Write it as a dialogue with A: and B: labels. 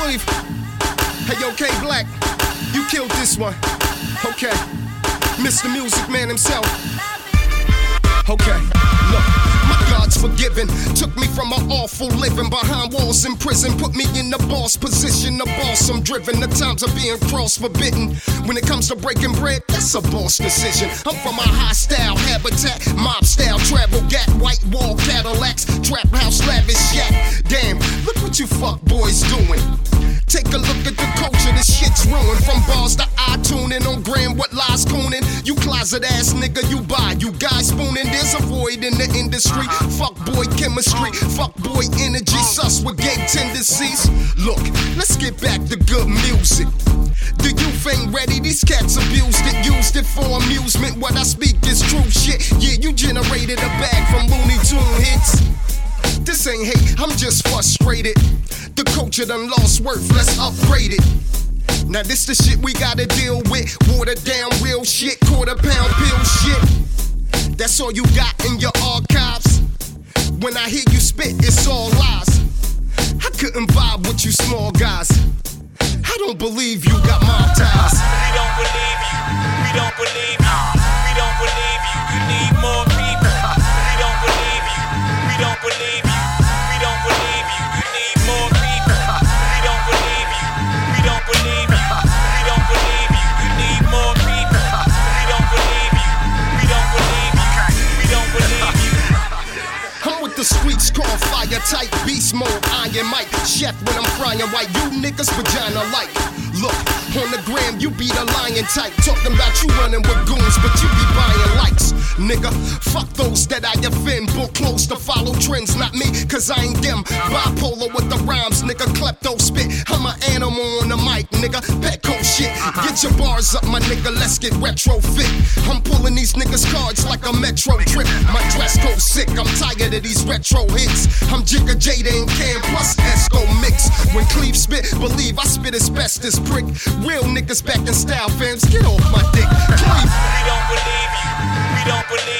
A: believe. Hey, yo, K Black, you killed this one. Okay, Mr. Music Man himself. Okay, look, my God's forgiven. Took me from an awful living behind walls in prison. Put me in the boss position, the boss I'm driven. The times of being cross forbidden. When it comes to breaking bread, that's a boss decision. I'm from a hostile habitat, mob style, travel gat, white wall Cadillacs, trap house, lavish yak. Damn, look what you fuck boys doing. Take a look at the culture, this shit's ruined. From bars to iTuning on gram, what lies cooning? You closet ass nigga, you buy, you guys spooning. There's a void in the industry. Fuck boy chemistry, fuck boy energy, sus with gay tendencies. Look, let's get back to good music. The youth ain't ready, these cats abused it, used it for amusement. What I speak is true shit. Yeah, you generated a bag from Looney Tune hits. This ain't hate, I'm just frustrated. The culture done lost worth, let's upgrade it. Now this the shit we gotta deal with. Watered down real shit, quarter pound pill shit. That's all you got in your archives. When I hear you spit, it's all lies. I couldn't vibe with you small guys. I don't believe you got mob ties.
B: We don't believe you, we don't believe you, we don't believe you, you need more people. We don't believe you, we don't believe you, we don't believe you, you need more people. We don't believe you, we don't believe you, we don't believe you, you need more people. We don't believe you, we don't believe you, we don't believe you.
A: I'm with the streets called fire type, beast mode, iron mic. Chef when I'm frying white, you niggas vagina like. Look, on the gram, you be the lion type. Talking about you running with goons, but you be buying likes. Nigga, fuck those that I offend. Book close to follow trends, not me, cause I ain't them. Bipolar with the rhymes, nigga, klepto spit. I'm an animal on the mic, nigga, Petco shit. Get your bars up, my nigga, let's get retro fit. I'm pulling these niggas cards like a metro trip. My dress code sick, I'm tired of these retro hits. I'm Jigga Jada and Cam plus Esco mix. When Cleve spit, believe I spit as best as prick. Real niggas back in style, fams, get off my dick. Cleve.
B: We don't believe you, we don't believe